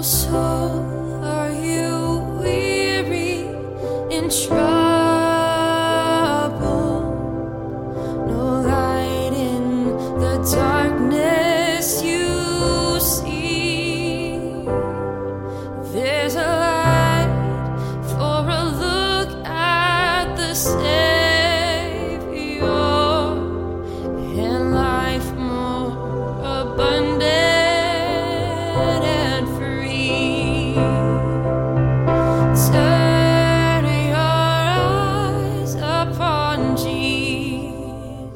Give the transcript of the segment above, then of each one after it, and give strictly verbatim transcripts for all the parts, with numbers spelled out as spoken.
soul, are you weary in trouble? No light in the darkness you see. There's a light for a look at the Savior, and life more abundant and free. Turn your eyes upon Jesus.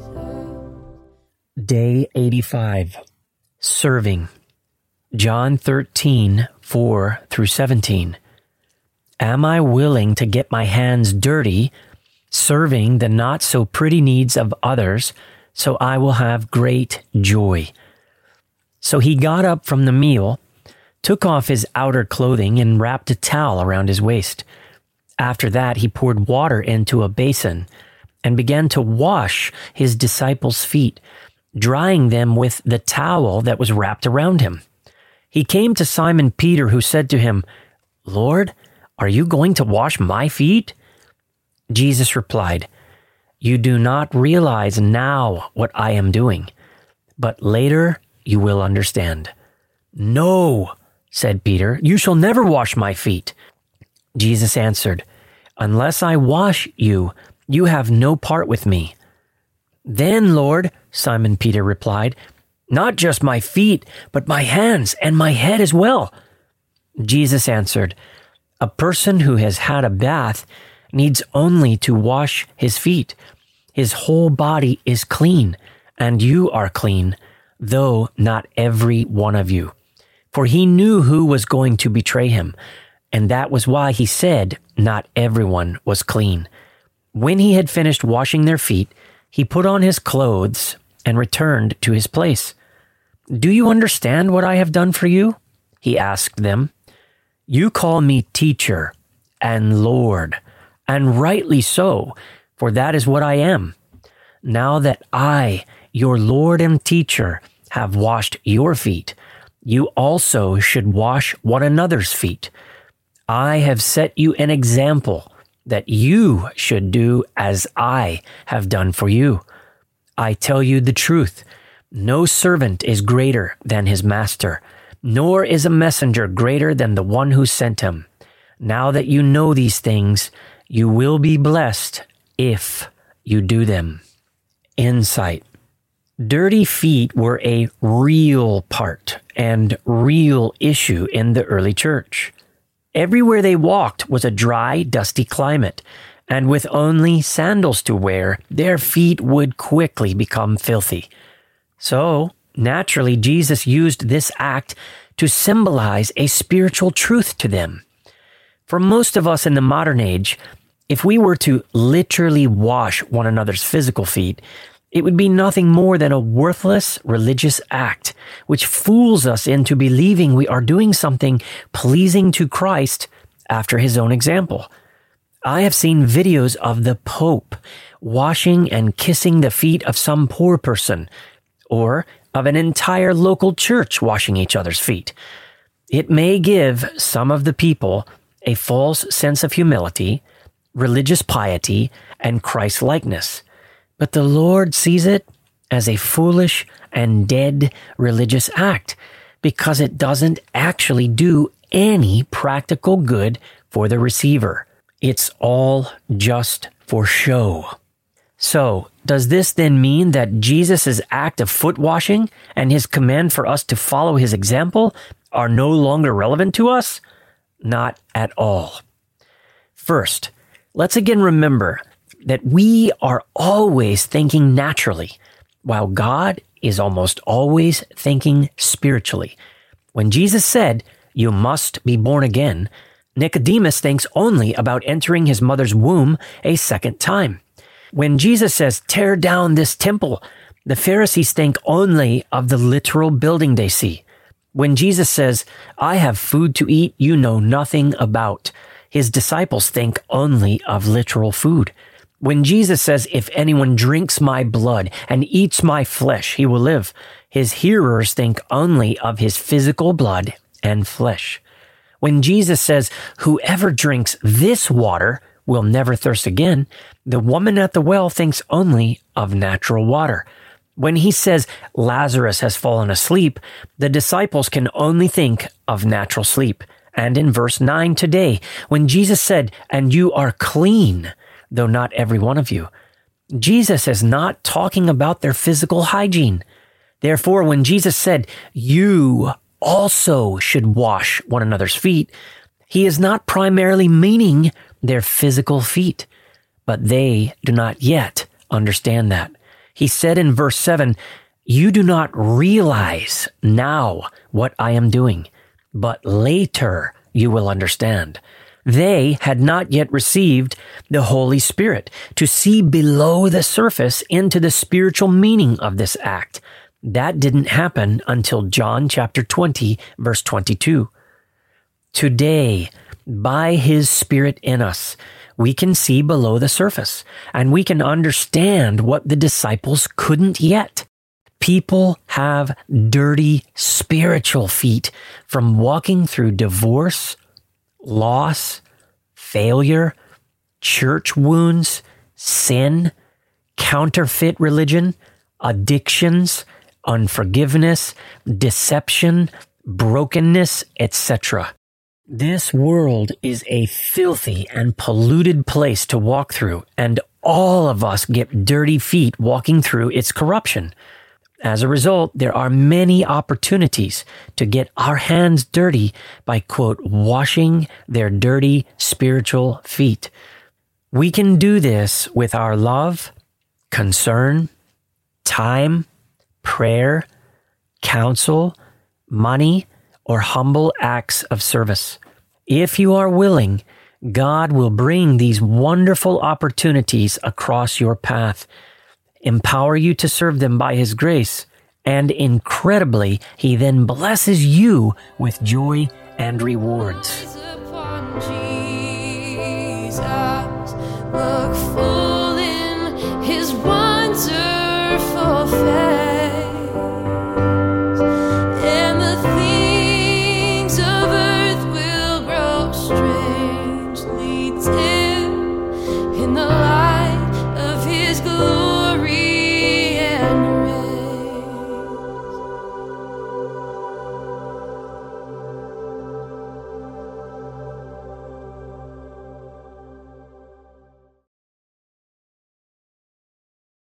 Day eighty-five. Serving. John thirteen, four through seventeen. Am I willing to get my hands dirty, serving the not-so-pretty needs of others, so I will have great joy? So he got up from the meal, took off his outer clothing, and wrapped a towel around his waist. After that, he poured water into a basin and began to wash his disciples' feet, drying them with the towel that was wrapped around him. He came to Simon Peter, who said to him, "Lord, are you going to wash my feet?" Jesus replied, "You do not realize now what I am doing, but later you will understand." "No," said Peter, "you shall never wash my feet." Jesus answered, "Unless I wash you, you have no part with me." "Then, Lord," Simon Peter replied, "not just my feet, but my hands and my head as well." Jesus answered, "A person who has had a bath needs only to wash his feet. His whole body is clean, and you are clean, though not every one of you." For he knew who was going to betray him, and that was why he said not everyone was clean. When he had finished washing their feet, he put on his clothes and returned to his place. "Do you understand what I have done for you?" he asked them. "You call me teacher and Lord, and rightly so, for that is what I am. Now that I, your Lord and teacher, have washed your feet, you also should wash one another's feet. I have set you an example that you should do as I have done for you. I tell you the truth, no servant is greater than his master, nor is a messenger greater than the one who sent him. Now that you know these things, you will be blessed if you do them." Insight. Dirty feet were a real part and real issue in the early church. Everywhere they walked was a dry, dusty climate, and with only sandals to wear, their feet would quickly become filthy. So, naturally, Jesus used this act to symbolize a spiritual truth to them. For most of us in the modern age, if we were to literally wash one another's physical feet, it would be nothing more than a worthless religious act, which fools us into believing we are doing something pleasing to Christ after his own example. I have seen videos of the Pope washing and kissing the feet of some poor person, or of an entire local church washing each other's feet. It may give some of the people a false sense of humility, religious piety, and Christ-likeness, but the Lord sees it as a foolish and dead religious act because it doesn't actually do any practical good for the receiver. It's all just for show. So, does this then mean that Jesus' act of foot washing and his command for us to follow his example are no longer relevant to us? Not at all. First, let's again remember that we are always thinking naturally, while God is almost always thinking spiritually. When Jesus said, "You must be born again," Nicodemus thinks only about entering his mother's womb a second time. When Jesus says, "Tear down this temple," the Pharisees think only of the literal building they see. When Jesus says, "I have food to eat you know nothing about," his disciples think only of literal food. When Jesus says, "If anyone drinks my blood and eats my flesh, he will live," his hearers think only of his physical blood and flesh. When Jesus says, whoever drinks this water will never thirst again, the woman at the well thinks only of natural water. When he says Lazarus has fallen asleep, the disciples can only think of natural sleep. And in verse nine today, when Jesus said, and you are clean, though not every one of you, Jesus is not talking about their physical hygiene. Therefore, when Jesus said, you also should wash one another's feet, he is not primarily meaning their physical feet, but they do not yet understand that. He said in verse seven, you do not realize now what I am doing, but later you will understand. They had not yet received the Holy Spirit to see below the surface into the spiritual meaning of this act. That didn't happen until John chapter twenty, verse twenty-two. Today, by his Spirit in us, we can see below the surface, and we can understand what the disciples couldn't yet. People have dirty spiritual feet from walking through divorce, loss, failure, church wounds, sin, counterfeit religion, addictions, unforgiveness, deception, brokenness, et cetera. This world is a filthy and polluted place to walk through, and all of us get dirty feet walking through its corruption. As a result, there are many opportunities to get our hands dirty by, quote, washing their dirty spiritual feet. We can do this with our love, concern, time, prayer, counsel, money, or humble acts of service. If you are willing, God will bring these wonderful opportunities across your path, empower you to serve them by his grace, and incredibly, he then blesses you with joy and rewards. Upon Jesus, look full in his wonderful face.